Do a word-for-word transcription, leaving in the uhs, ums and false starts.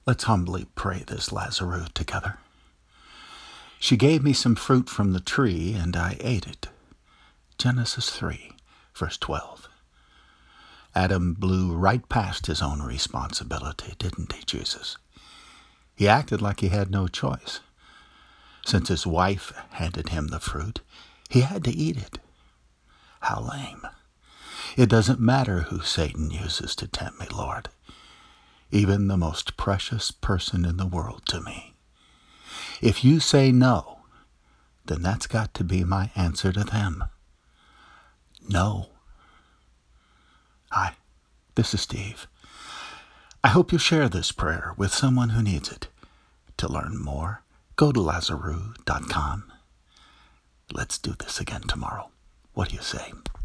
Let's humbly pray this Lazarus together. She gave me some fruit from the tree, and I ate it. Genesis three, verse twelve. Adam blew right past his own responsibility, didn't he, Jesus? He acted like he had no choice. Since his wife handed him the fruit, he had to eat it. How lame. It doesn't matter who Satan uses to tempt me, Lord. Even the most precious person in the world to me. If you say no, then that's got to be my answer to them. No. Hi, this is Steve. I hope you'll share this prayer with someone who needs it. To learn more, go to Lazarus dot com. Let's do this again tomorrow. What do you say?